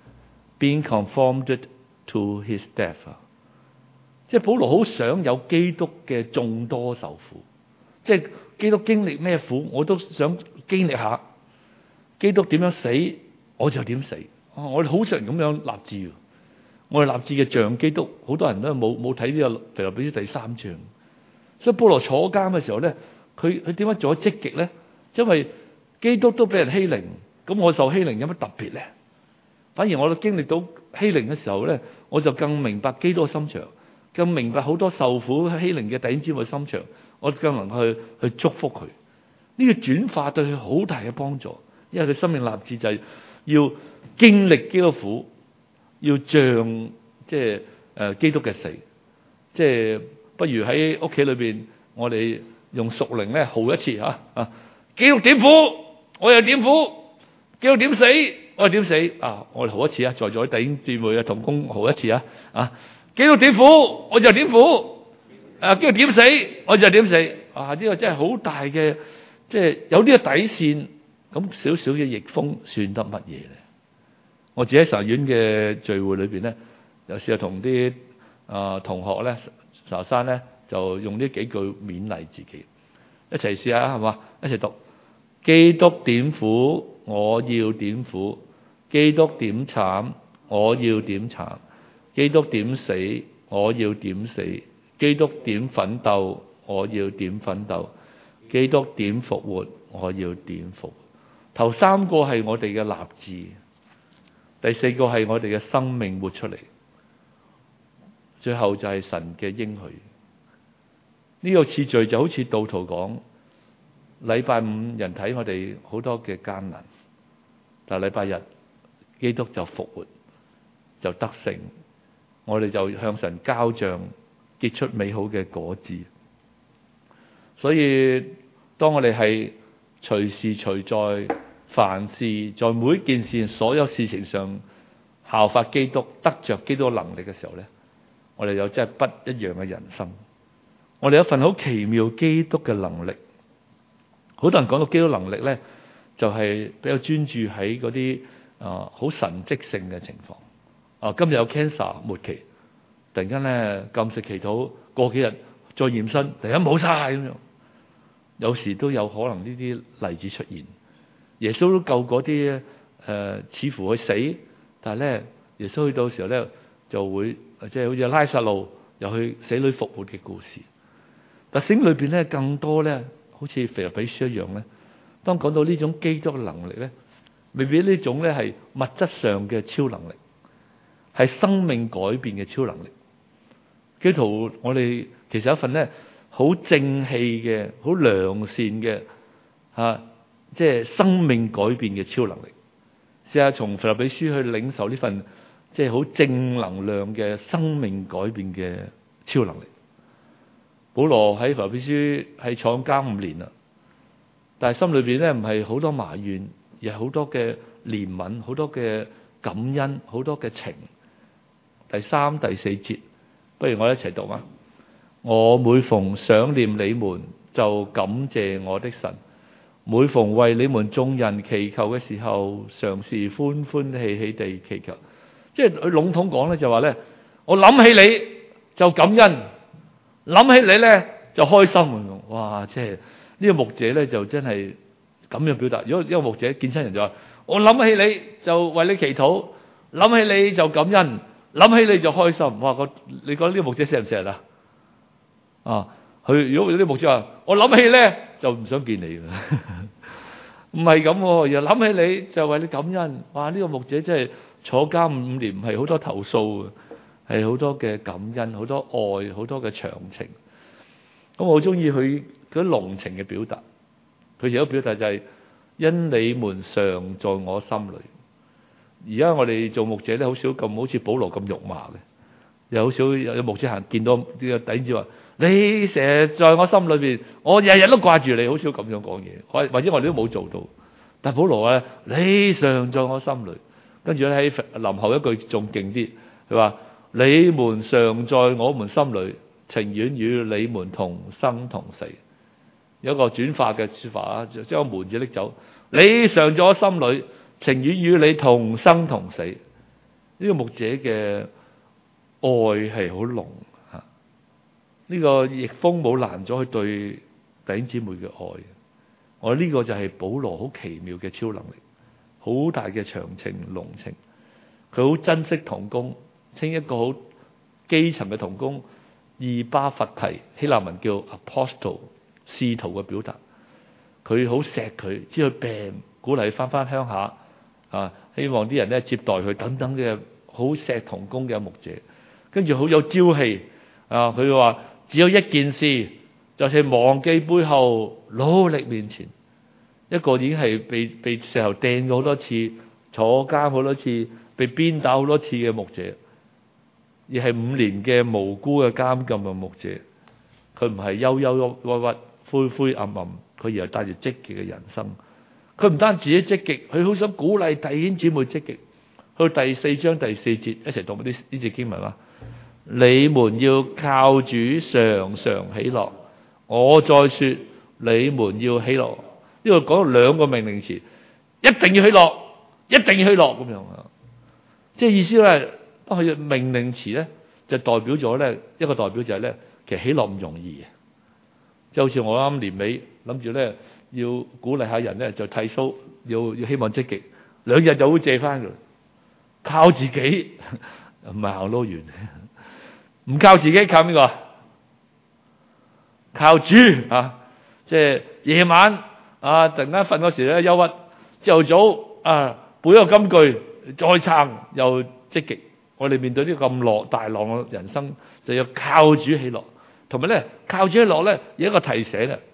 being conformed to his death。即係保羅好想有基督嘅眾多受苦，即係基督經歷咩苦，我都想經歷下。基督點樣死，我就點死。我哋好少人咁樣立志，我哋立志嘅像基督，好多人都冇睇呢個腓立比書第3章。所以保羅坐監嘅時候咧，佢點解做咗積極咧？因為基督都俾人欺凌，咁我受欺凌有乜特別咧？反而我都經歷到欺凌嘅時候咧，我就更明白基督嘅心腸，更明白好多受苦欺凌嘅弟兄姊妹嘅心腸，我更能去祝福佢。呢個轉化對佢好大嘅幫助，因為佢生命立志就係要經歷基督苦，要像即係基督嘅死，即係不如喺屋企裏邊，我哋用屬靈咧號一次啊！基督點苦，我又點苦；基督點死，我又點死。我哋號一次啊！在座弟兄姊妹啊，同工號一次啊！基督點苦，我就點苦；基督點死，我就點死。呢個真係好大嘅，即係有呢個底線。咁少少嘅逆風算得乜嘢咧？我自己喺神院嘅聚會裏邊咧，有時候同啲同學咧、神學生咧，就用呢幾句勉勵自己，一齊試下係嘛？一齊讀：基督點苦，我要點苦；基督點慘，我要點慘；基督點死，我要點死；基督點奮鬥，我要點奮鬥；基督點復活，我要點復活。頭3個係我哋嘅立志，第4個係我哋嘅生命活出嚟，最後就係神嘅應許。呢個次序就好似道徒講，禮拜5人睇我哋好多嘅艱難，但係禮拜日基督就復活，就得勝，我哋就向神交賬，結出美好嘅果子。所以當我哋係隨時隨在，凡事在每一件事、所有事情上效法基督，得着基督能力嘅時候咧，我哋有真係不一樣嘅人生。我哋有一份好奇妙基督嘅能力。好多人講到基督能力咧，就係比較專注喺嗰啲好神蹟性嘅情況。今日有 cancer 末期，突然間咧禁食祈禱，過幾日再驗身，突然間冇晒咁樣。有時都有可能呢啲例子出現。耶穌都救嗰啲似乎去死，但係咧耶穌去到時候咧就會即係好似拉撒路又去死裏復活嘅故事。但聖經裏邊咧更多咧，好似腓立比書一樣咧，當講到呢種基督嘅能力咧，未必呢種咧係物質上嘅超能力，係生命改變嘅超能力。基督徒我哋其實有一份咧好正氣嘅、好良善嘅即係生命改變嘅超能力。試下從腓立比書去領受呢份即係好正能量嘅生命改變嘅超能力。保羅喺腓立比書係坐監5年啦，但係心裏邊咧唔係好多埋怨，而係好多嘅憐憫、好多嘅感恩、好多嘅情。第3、第4節，不如我一齊讀啊！我每逢想念你們，就感謝我的神。每逢為你們眾人祈求嘅時候，常是歡歡喜喜地祈求。即係佢籠統講咧，就話咧，我諗起你就感恩，諗起你咧就開心。哇！即係呢個牧者咧就真係咁樣表達。如果一個牧者見親人就話，我諗起你就為你祈禱，諗起你就感恩，諗起你就開心。哇！你講呢個牧者錫唔錫人啊？佢如果有啲牧者話，我諗起咧就唔想見你，唔係咁，又諗起你就為你感恩。哇！呢個牧者真係坐監5年，唔係好多投訴， 係好多嘅感恩，好多愛，好多嘅長情。咁我好中意佢嗰啲濃情嘅表達。佢有一個表達就係因你們常在我心裏。而家我哋做牧者咧，好少咁好似保羅咁肉麻嘅，又好少有牧者行見到呢個弟兄姊妹話：你成日在我心裏邊，我日日都掛住你。好少咁樣講嘢，或者我哋都冇做到。但保羅話：你常在我心裏。跟住咧喺臨後一句仲勁啲，佢話：你們常在我們心裏，情願與你們同生同死。有一個轉化嘅說法啊，將個門字拎走。你常在我心裏，情願與你同生同死。呢個牧者嘅愛係好濃吓，呢個逆風冇攔咗佢對弟兄姊妹嘅愛。我呢個就係保羅好奇妙嘅超能力，好大嘅長情濃情。佢好珍惜同工，稱一個好基層嘅同工以巴弗提，希臘文叫 apostle， 使徒嘅表達。佢好錫佢，知佢病，鼓勵佢翻鄉下啊，希望啲人咧接待佢等等嘅好錫同工嘅牧者。跟住好有朝氣啊！佢話只有一件事，就係忘記背後，努力面前。一個已經係被石頭掟過好多次，坐監好多次，被鞭打好多次嘅牧者，而係5年嘅無辜嘅監禁嘅牧者。佢唔係憂憂鬱鬱、灰灰暗暗，佢而係帶住積極嘅人生。佢唔單止積極，佢好想鼓勵弟兄姊妹積極。去第4章第4節一齊讀呢節經文啦。你們要靠主常常喜樂。我再說，你們要喜樂。呢度講2個命令詞，一定要喜樂，一定要喜樂咁樣啊！即係意思咧，當佢命令詞咧，就代表咗咧一個代表就係咧，其實喜樂唔容易嘅。就好似我啱年尾諗住咧要鼓勵下人咧，就剃鬚，要希望積極，2日就會借翻㗎。靠自己唔係行路遠，唔靠自己靠邊個？靠主啊！即係夜晚啊，突然間瞓嗰時咧憂鬱，朝頭早啊背一個金句，再撐又積極。我哋面對呢個咁大浪嘅人生，就要靠主喜樂，同埋咧靠主喜樂咧有一個提醒啊！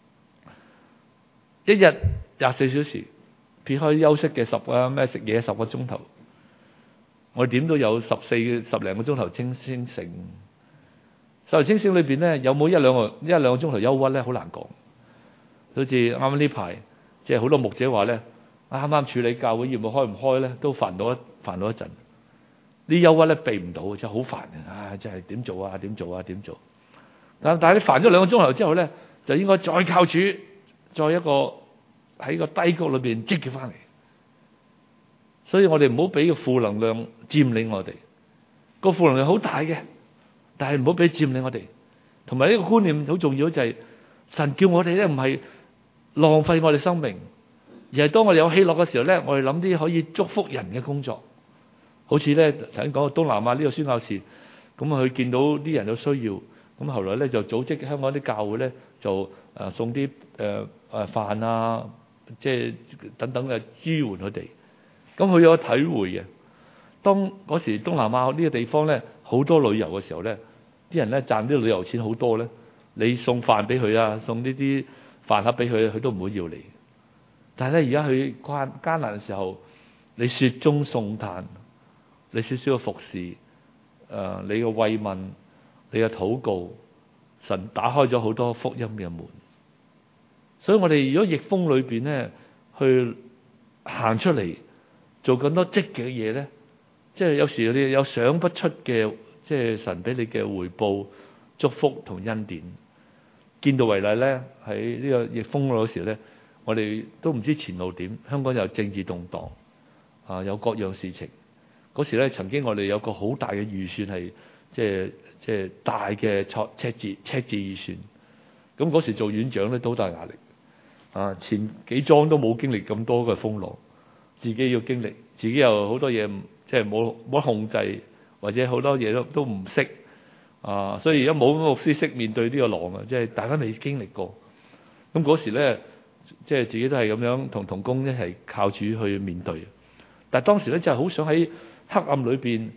一日24小時，撇開休息嘅食嘢10個鐘頭。我哋點都有10零個鐘頭清醒。受清醒裏邊咧，有冇一兩個鐘頭憂鬱咧？好難講。好似啱啱呢排，即係好多牧者話咧，啱啱處理教會業務開唔開咧，都煩到一陣。呢憂鬱咧避唔到，真係好煩啊！真係點做啊？點做啊？點做？但係你煩咗2個鐘頭之後咧，就應該再靠主，再一個喺個低谷裏邊積極翻嚟。所以我哋唔好俾個負能量佔領我哋，個負能量好大嘅，但係唔好俾佔領我哋。同埋呢個觀念好重要，就係神叫我哋咧唔係浪費我哋生命，而係當我哋有喜樂嘅時候咧，我哋諗啲可以祝福人嘅工作。好似咧頭先講到東南亞呢個宣教士，咁佢見到啲人有需要，咁後來咧就組織香港啲教會咧就送啲飯啊，即係等等嘅支援佢哋。咁佢有個體會嘅，當嗰時東南亞呢個地方咧好多旅遊嘅時候咧，啲人咧賺啲旅遊錢好多咧，你送飯俾佢啊，送呢啲飯盒俾佢，佢都唔會要你。但係咧而家佢艱難嘅時候，你雪中送炭，你少少嘅服侍，你嘅慰問，你嘅禱告，神打開咗好多福音嘅門。所以我哋如果逆風裏邊咧去行出嚟，做更多積極嘅嘢咧，即係有時你有想不出嘅，即係神俾你嘅回報、祝福同恩典。見到為例咧，喺呢個逆風嗰時咧，我哋都唔知前路點。香港有政治動盪啊，有各樣事情。嗰時咧，曾經我哋有個好大嘅預算係，即係大嘅赤字預算。咁嗰時做院長咧都好大壓力啊！前幾莊都冇經歷咁多嘅風浪。自己要經歷，自己有好多嘢即係冇控制，或者好多嘢都唔識啊！所以而家冇牧師識面對呢個浪啊，即係大家未經歷過。咁嗰時咧，即係自己都係咁樣同工一齊靠主去面對。但係當時咧真係好想喺黑暗裏邊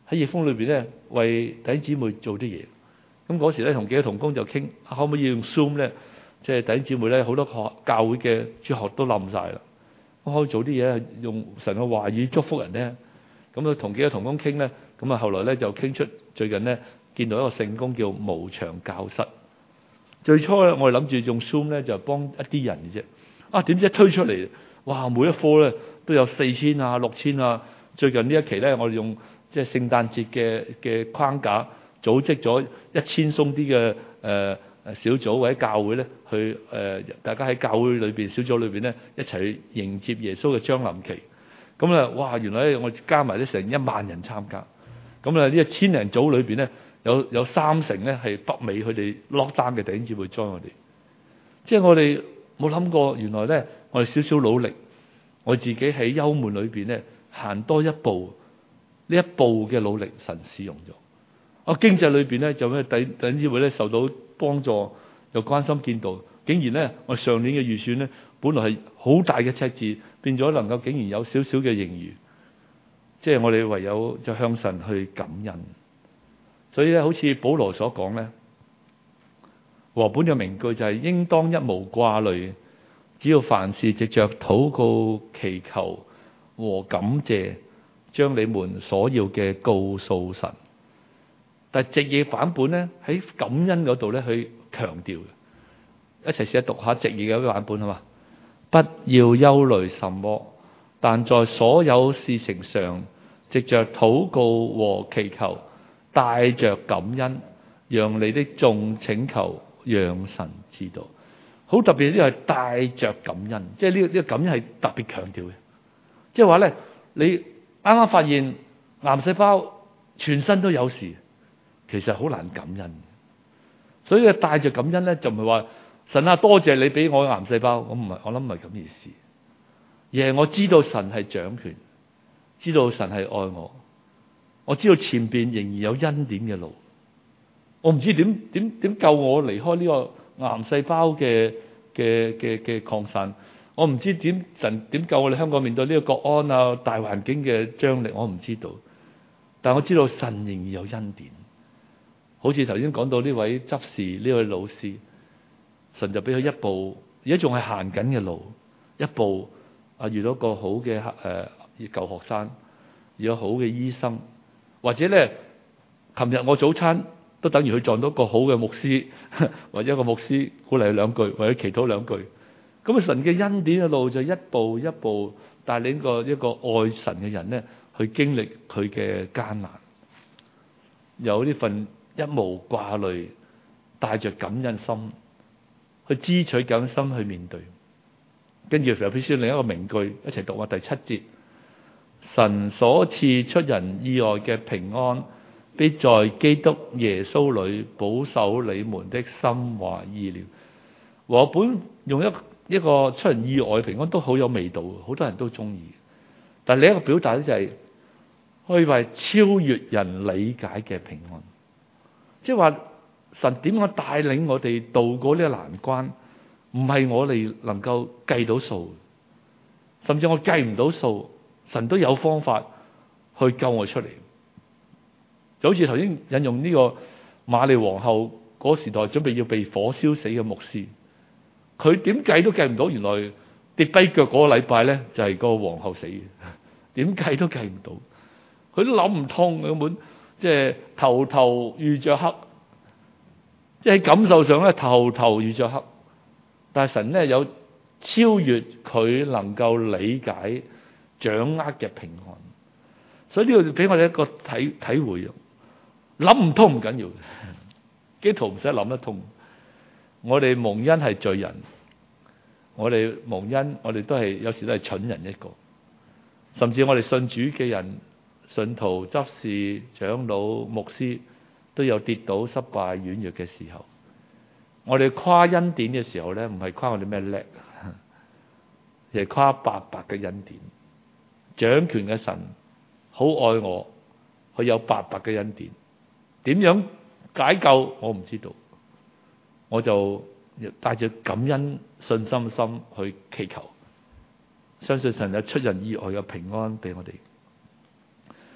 喺逆風裏邊咧，為弟兄姊妹做啲嘢。咁嗰時咧，同幾個同工就傾，可唔可以用 Zoom 咧？即係弟兄姊妹咧，好多教會嘅主學都冧晒啦。可以做啲嘢，用神嘅話語祝福人咧。咁啊，同幾個同工傾咧，咁啊，後來咧就傾出最近咧見到一個聖工叫無牆教室。最初咧，我哋諗住用 Zoom 咧就幫一啲人嘅啫。點知一推出嚟，哇！每一科咧都有4000啊、6000啊。最近呢一期咧，我哋用即係聖誕節嘅框架，組織咗1000鬆啲嘅小組或者教會咧，去大家喺教會裏邊小組裏邊咧一齊去迎接耶穌嘅將臨期。咁咧，哇！原來我加埋咧成1萬人參加。咁呢1000人組裏邊咧，有30%咧係北美佢哋 lockdown 嘅弟兄姊妹 join 我哋。即係我哋冇諗過，原來咧我哋少少努力，我自己喺憂悶裏邊咧行多一步，呢一步嘅努力神使用咗。經濟裏邊咧就咩弟兄姊妹咧受到幫助，又關心見到，竟然咧我上年嘅預算咧本來係好大嘅赤字，變咗能夠竟然有少少嘅盈餘。即係我哋唯有就向神去感恩。所以咧，好似保羅所講咧，和本嘅名句就係應當一無掛慮，只要凡事藉着禱告、祈求和感謝，將你們所要嘅告訴神。但係直譯版本咧喺感恩嗰度咧去強調嘅，一齊試下讀下直譯嘅一個版本好嘛？不要憂慮什麼，但在所有事情上，藉着禱告和祈求，帶着感恩，讓你的眾請求讓神知道。好特別呢個係帶着感恩，即係呢個感恩係特別強調嘅。即係話咧，你啱啱發現癌細胞全身都有事，其實好難感恩。所以帶着感恩咧，就唔係話神啊多謝你俾我癌細胞，我諗唔係咁意思，而係我知道神係掌權，知道神係愛我，我知道前邊仍然有恩典嘅路。我唔知點救我離開呢個癌細胞嘅擴散，我唔知神點救我哋香港面對呢個國安啊大環境嘅張力，我唔知道。但我知道神仍然有恩典。好似頭先講到呢位執事呢位老師，神就俾佢一步，而家仲係行緊嘅路，一步遇到個好嘅舊學生，遇到好嘅醫生，或者咧，琴日我早餐都等於佢撞到個好嘅牧師，或者一個牧師鼓勵佢2句，或者祈禱2句。咁神嘅恩典嘅路就一步一步帶領一個愛神嘅人咧，去經歷佢嘅艱難，有呢份一無掛慮，帶着感恩心去支取感恩心去面對。跟住腓立比書另一個名句一齊讀啊，第7節，神所賜出人意外嘅平安，必在基督耶穌裏保守你們的心懷意念。和本用一個出人意外嘅平安都好有味道，好多人都中意。但係另一個表達咧就係可以話超越人理解嘅平安，即係話神點樣帶領我哋渡過呢個難關，唔係我哋能夠計到數，甚至我計唔到數，神都有方法去救我出嚟。就好似頭先引用呢個瑪麗皇后嗰時代準備要被火燒死嘅牧師，佢點計都計唔到，原來跌跛腳嗰個禮拜咧就係個皇后死嘅，點計都計唔到，佢都諗唔通，根本即係頭頭遇着黑，即係喺感受上咧頭頭遇着黑，但係神咧有超越佢能夠理解掌握嘅平安，所以呢個俾我哋一個體會，諗唔通唔緊要，基督徒唔使諗得通。我哋蒙恩係罪人，我哋蒙恩，我哋都係有時都係蠢人一個，甚至我哋信主嘅人、信徒、執事、長老、牧師都有跌倒、失敗、軟弱嘅時候。我哋誇恩典嘅時候咧，唔係誇我哋咩叻，而係誇白白嘅恩典。掌權嘅神好愛我，佢有白白嘅恩典。點樣解救我唔知道，我就帶着感恩信心心去祈求，相信神有出人意外嘅平安俾我哋。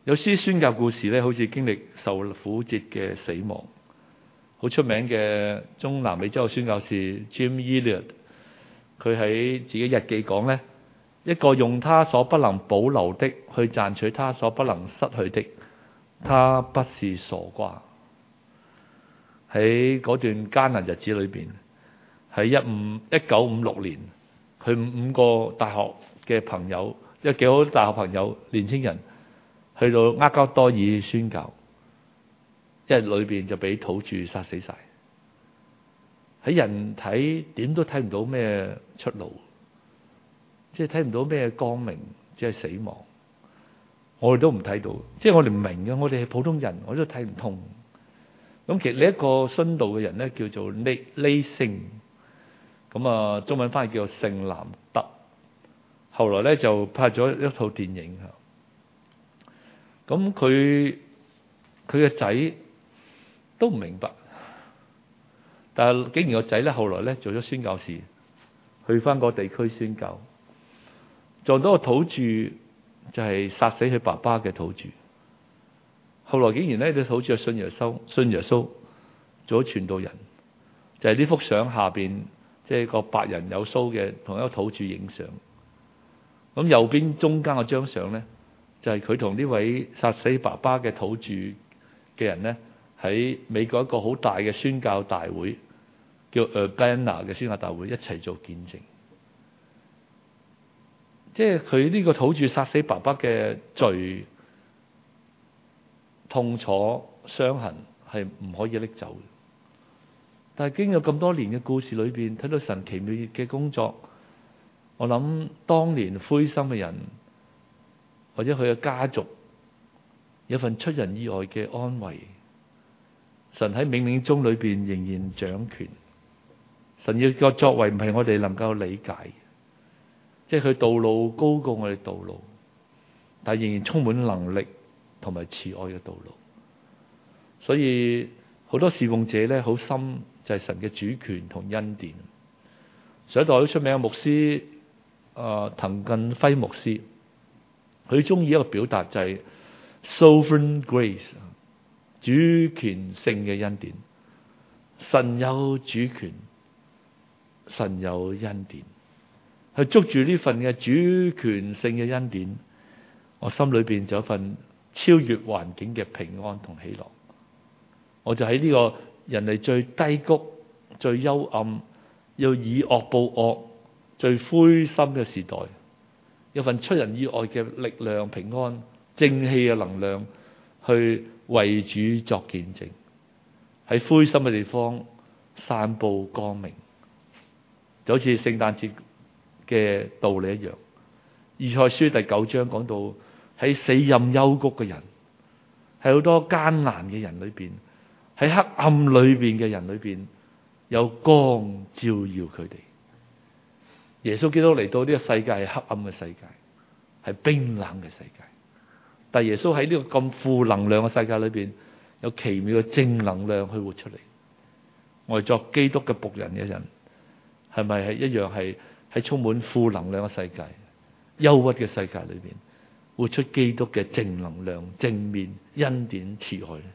有啲宣教故事咧，好似經歷受苦節嘅死亡。好出名嘅中南美洲嘅宣教士 Jim Elliot， 佢喺自己日記講咧，一個用他所不能保留的去賺取他所不能失去的，他不是傻瓜。喺嗰段艱難日子裏邊，喺1956年，佢5個大學嘅朋友，有幾好大學朋友年青人去到厄瓜多爾宣教，一日裏邊就俾土著殺死晒。喺人睇點都睇唔到咩出路，即係睇唔到咩光明，只係死亡。我哋都唔睇到，即係我哋唔明嘅，我哋係普通人，我都睇唔通。咁其實呢一個殉道嘅人咧，叫做李星，咁啊中文翻譯叫做聖南德。後來咧就拍咗一套電影。咁佢嘅仔都唔明白，但係竟然個仔咧後來咧做咗宣教士，去翻個地區宣教，撞到個土著就係殺死佢爸爸嘅土著。後來竟然咧啲土著信耶穌做咗傳道人，就係呢幅相下邊，即係個白人有鬚嘅同一個土著影相。咁右邊中間嗰張相咧，就係佢同呢位殺死爸爸嘅土著嘅人咧，喺美國一個好大嘅宣教大會，叫 Urbana 嘅宣教大會一齊做見證。即係佢呢個土著殺死爸爸嘅罪、痛楚、傷痕係唔可以拎走嘅。但係經過咁多年嘅故事裏邊，睇到神奇妙嘅工作，我諗當年灰心嘅人或者佢嘅家族有份出人意外嘅安慰。神喺冥冥中裏邊仍然掌權。神要個作為唔係我哋能夠理解，即係佢道路高過我哋道路，但係仍然充滿能力同埋慈愛嘅道路。所以好多侍奉者咧，好深就係神嘅主權同恩典。上一代好出名嘅牧師滕近輝牧師，佢中意一個表達就係 sovereign grace， 主權性嘅恩典。神有主權，神有恩典，去捉住呢份嘅主權性嘅恩典，我心裏邊就有一份超越環境嘅平安同喜樂。我就喺呢個人類最低谷、最幽暗、要以惡報惡、最灰心嘅時代，有份出人意外嘅力量、平安、正氣嘅能量，去為主作見證，喺灰心嘅地方散布光明，就好似聖誕節嘅道理一樣。以賽書第9章講到，喺死蔭幽谷嘅人，喺好多艱難嘅人裏邊，喺黑暗裏邊嘅人裏邊，有光照耀佢哋。耶穌基督嚟到呢個世界係黑暗嘅世界，係冰冷嘅世界，但耶穌喺呢個咁負能量嘅世界裏邊，有奇妙嘅正能量去活出嚟。我哋作基督嘅僕人嘅人，係咪係一樣係喺充滿負能量嘅世界、憂鬱嘅世界裏邊，活出基督嘅正能量、正面、恩典、慈愛咧？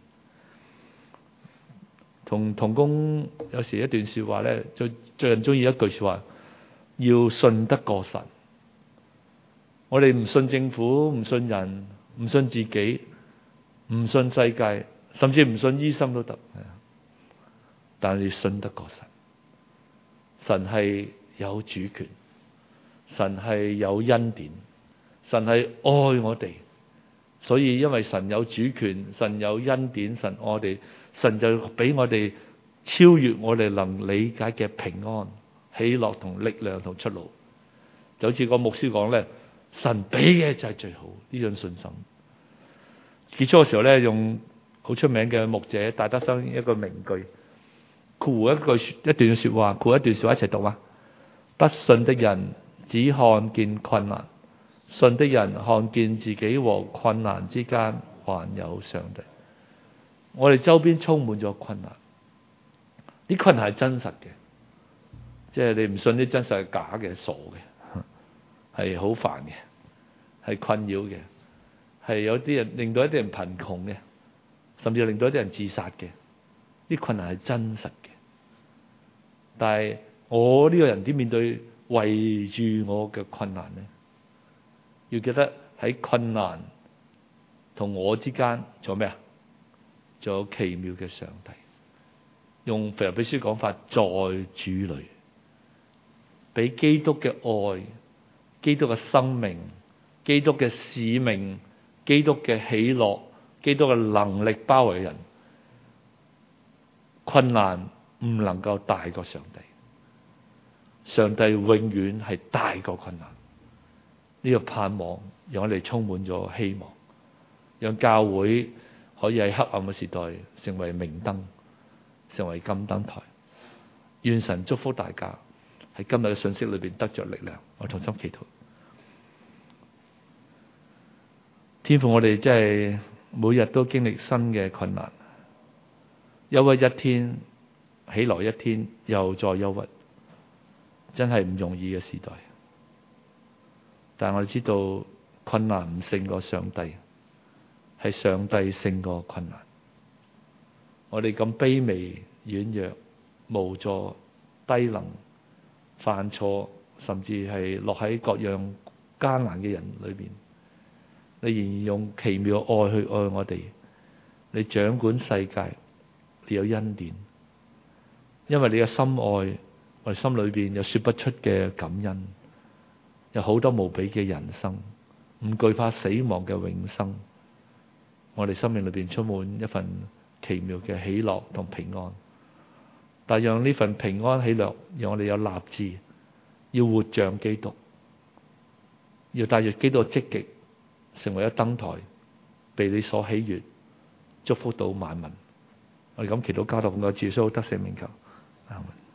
同同工有時一段說話咧，最近中意一句說話，要信得過神。我哋唔信政府，唔信人，唔信自己，唔信世界，甚至唔信醫生都得。但係你信得過神，神係有主權，神係有恩典，神係愛我哋。所以因為神有主權，神有恩典，神愛我哋，神就俾我哋超越我哋能理解嘅平安、喜樂同力量同出路。就好似個牧師講咧，神俾嘅就係最好，呢種信心。結束嘅時候咧，用好出名嘅牧者戴德生一個名句，括一段說話，括一段說話一齊讀啊！不信的人只看見困難，信的人看見自己和困難之間還有上帝。我哋周邊充滿咗困難，啲困難係真實嘅，即係你唔信啲真實係假嘅、傻嘅，係好煩嘅，係困擾嘅， 係有啲人令到一啲人貧窮嘅，甚至令到一啲人自殺嘅。啲困難係真實嘅，但係我呢個人點面對圍住我嘅困難呢？要記得喺困難同我之間仲有咩啊？仲有奇妙嘅上帝。用腓立比書講法，在主裏，俾基督嘅愛、基督嘅生命、基督嘅使命、基督嘅喜樂、基督嘅能力包圍人。困難唔能夠大過上帝，上帝永遠係大過困難。呢個盼望讓我哋充滿咗希望，讓教會可以喺黑暗嘅時代成為明燈，成為金燈台。願神祝福大家喺今日嘅信息裏邊得着力量。我同心祈禱，天父，我哋真係每日都經歷新嘅困難，憂鬱一天，起來一天，又再憂鬱，真係唔容易嘅時代。但我哋知道困難唔勝過上帝，係上帝勝過困難。我哋咁卑微、軟弱、無助、低能、犯錯，甚至係落喺各樣艱難嘅人裏面，你仍然用奇妙愛去愛我哋。你掌管世界，你有恩典，因為你嘅深愛，我哋心裏邊有說不出嘅感恩，有好多無比嘅人生，唔懼怕死亡嘅永生。我哋生命裏邊充滿一份奇妙嘅喜樂同平安，但讓呢份平安喜樂，讓我哋有立志，要活像基督，要帶住基督積極，成為一燈台，被你所喜悅，祝福到萬民。我哋咁祈禱交託，奉主耶穌得勝名求，阿門。